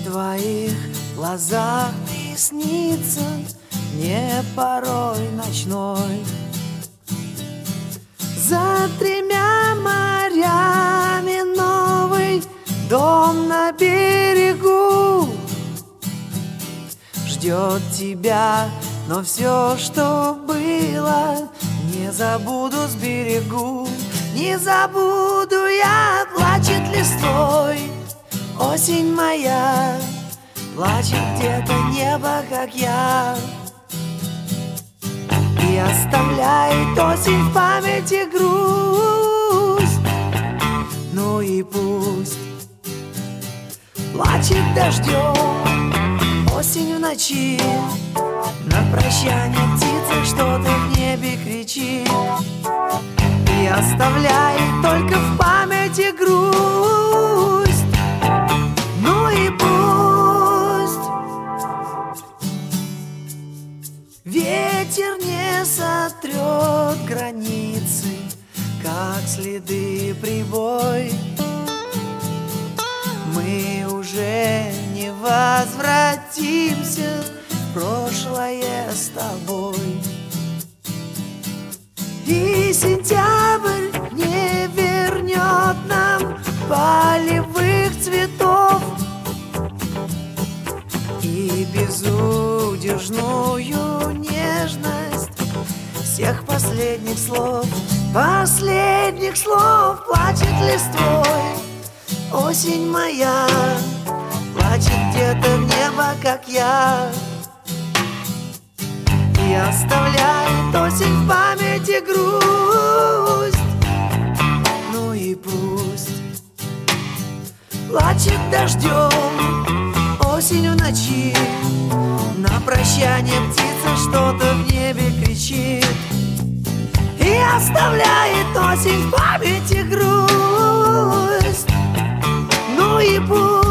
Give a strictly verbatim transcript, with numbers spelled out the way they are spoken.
твоих глазах и снится мне порой ночной. За тремя морями новый дом на берегу ждет тебя, но все, что было, не забуду, сберегу. Не забуду я, плачет листвой осень моя, плачет где-то небо, как я, и оставляет осень в памяти грусть. Ну и пусть плачет дождем осень в ночи, на прощание птица что-то в небе кричит, и оставляет только в памяти грусть. Ну и пусть ветер не сотрет границы, как следы прибой. Мы уже не возвратимся в прошлое с тобой. И сентябрь не вернет нам полевых цветов и безудержную нежность всех последних слов. Последних слов плачет листвой осень моя, плачет где-то небо, как я, и оставляет осень в памяти грусть. Ну и пусть плачет дождем осень в ночи, на прощание птица что-то в небе кричит, и оставляет осень в памяти грусть. Ну и пусть